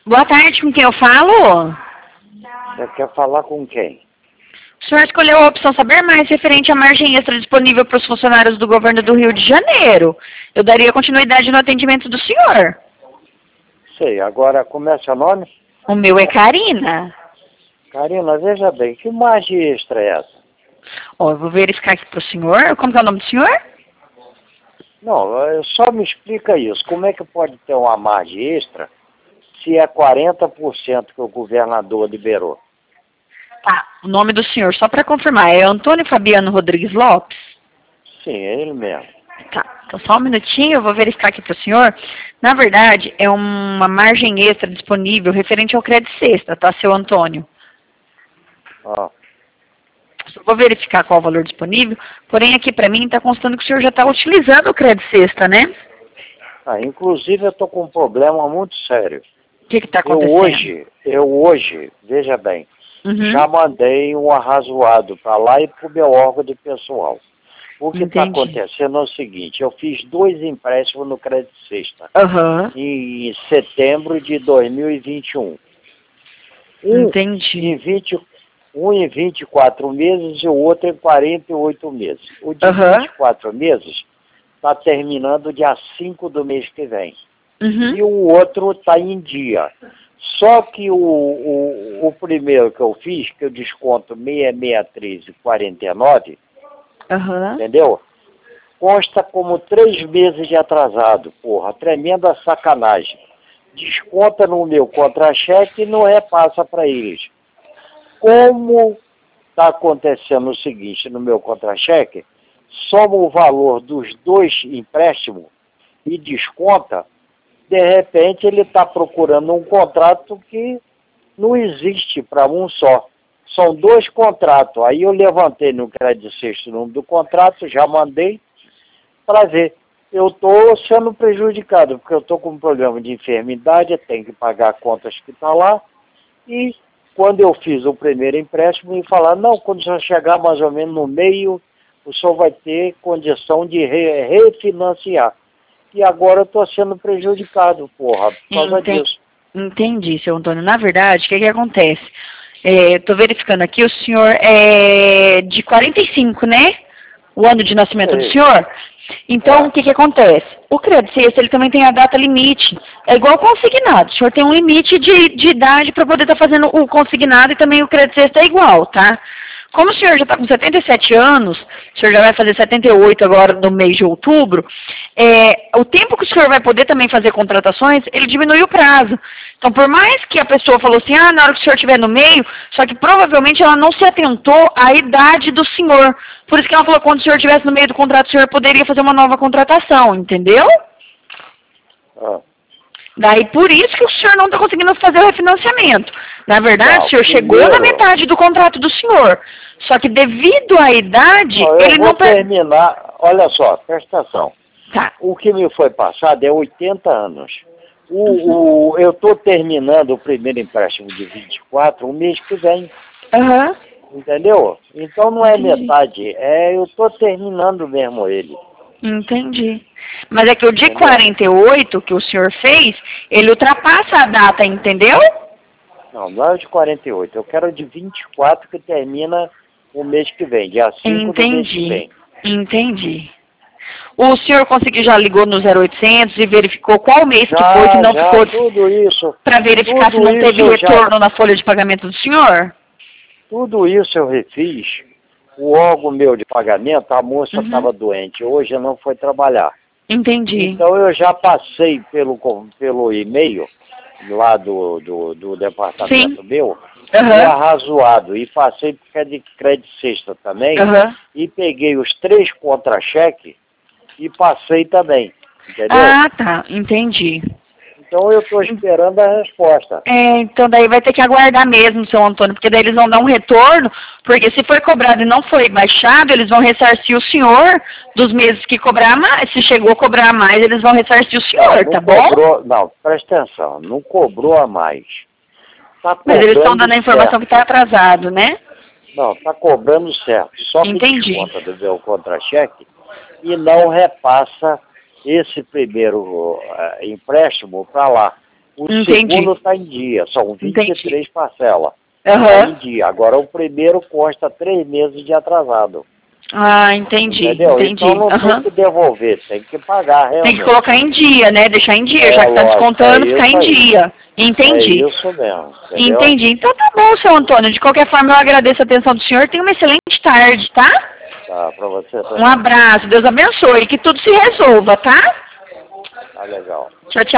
Boa tarde, com quem eu falo? Você quer falar com quem? O senhor escolheu a opção saber mais referente à margem extra disponível para os funcionários do governo do Rio de Janeiro. Eu daria continuidade no atendimento do senhor. Sei, agora como é seu nome? O meu é Karina. Karina, veja bem, que margem extra é essa? Ó, eu vou verificar aqui para o senhor. Como que é o nome do senhor? Não, só me explica isso. Como é que pode ter uma margem extra se é 40% que o governador liberou? Tá, o nome do senhor, só para confirmar, é Antônio Fabiano Rodrigues Lopes? Sim, é ele mesmo. Tá, então só um minutinho, eu vou verificar aqui para o senhor. Na verdade, é uma margem extra disponível referente ao crédito sexta, tá, seu Antônio? Ó, Eu vou verificar qual é o valor disponível, porém aqui para mim está constando que o senhor já está utilizando o crédito sexta, né? inclusive eu estou com um problema muito sério. O que está acontecendo? Eu hoje, veja bem, Uhum. já mandei um arrazoado para lá e para o meu órgão de pessoal. O que está Entendi. acontecendo é o seguinte, eu fiz 2 empréstimos no crédito sexta, Aham, em setembro de 2021. entendi. Um em 24 meses e o outro em 48 meses. O de Aham. 24 meses está terminando dia 5 do mês que vem. Uhum. E o outro está em dia. Só que o primeiro que eu fiz, que eu desconto 663,49, Aham. entendeu? Consta como 3 meses de atrasado, porra, tremenda sacanagem. Desconta no meu contra-cheque e não repassa para eles. Como está acontecendo o seguinte no meu contra-cheque, soma o valor dos 2 empréstimos e desconta, de repente ele está procurando um contrato que não existe para um só. São 2 contratos. Aí eu levantei no crédito sexto o número do contrato, já mandei para ver. Eu estou sendo prejudicado, porque eu estou com um problema de enfermidade, tenho que pagar contas que estão lá. E quando eu fiz o primeiro empréstimo, me falaram, não, quando o senhor chegar mais ou menos no meio, o senhor vai ter condição de refinanciar. E agora eu estou sendo prejudicado, porra, por causa disso. Entendi, seu Antônio. Na verdade, o que acontece? Estou verificando aqui, o senhor é de 45, né? O ano de nascimento do Sei. senhor? Então, o que acontece? O crédito sexta, ele também tem a data limite. É igual o consignado. O senhor tem um limite de idade para poder estar fazendo o consignado e também o crédito sexta é igual, tá? Como o senhor já está com 77 anos, o senhor já vai fazer 78 agora no mês de outubro, o tempo que o senhor vai poder também fazer contratações, ele diminui o prazo. Então, por mais que a pessoa falou assim, na hora que o senhor estiver no meio, só que provavelmente ela não se atentou à idade do senhor. Por isso que ela falou que quando o senhor estivesse no meio do contrato, o senhor poderia fazer uma nova contratação, entendeu? Ah. Daí, por isso que o senhor não está conseguindo fazer o refinanciamento. Na verdade, Não, o senhor chegou na metade do contrato do senhor. Só que devido à idade, ele não... Eu vou terminar, olha só, presta atenção. Tá. O que me foi passado é 80 anos. Eu estou terminando o primeiro empréstimo de 24 o mês que vem, Aham. entendeu? Então não é Entendi. metade, eu estou terminando mesmo ele. Entendi. Mas é que o de Entendeu? 48 que o senhor fez, ele ultrapassa a data, entendeu? Não, não é o de 48, eu quero o de 24 que termina o mês que vem, dia 5 do mês que vem. Entendi. O senhor conseguiu, já ligou no 0800 e verificou qual mês que foi que não ficou... Tudo isso. Para verificar se não teve retorno na folha de pagamento do senhor? Tudo isso eu refiz. O órgão meu de pagamento, a moça estava doente, hoje não foi trabalhar. Entendi. Então eu já passei pelo e-mail lá do departamento meu, o arrazoado, e passei por crédito sexta também, e peguei os 3 contra-cheques e passei também, entendeu? Ah, tá, entendi. Então eu estou esperando a resposta. Então daí vai ter que aguardar mesmo, seu Antônio, porque daí eles vão dar um retorno, porque se foi cobrado e não foi baixado, eles vão ressarcir o senhor dos meses que cobrar mais. Se chegou a cobrar a mais, eles vão ressarcir o senhor, tá bom? Não, presta atenção, não cobrou a mais. Mas eles estão dando a informação que está atrasado, né? Não, está cobrando certo. Só que desconta do meu contra-cheque e não repassa esse primeiro empréstimo para lá. O segundo está em dia, são 23 parcelas. Aham. Tá em dia. Agora o primeiro consta 3 meses de atrasado. Ah, entendi. Entendeu? Entendi. Então não tem que devolver, tem que pagar realmente. Tem que colocar em dia, né? Deixar em dia, já que tá descontando, ficar em dia. Entendi. É isso mesmo. Entendeu? Entendi. Então tá bom, seu Antônio. De qualquer forma, eu agradeço a atenção do senhor. Tenha uma excelente tarde, tá? Tá, pra você também. Um abraço. Deus abençoe. Que tudo se resolva, tá? Tá legal. Tchau, tchau.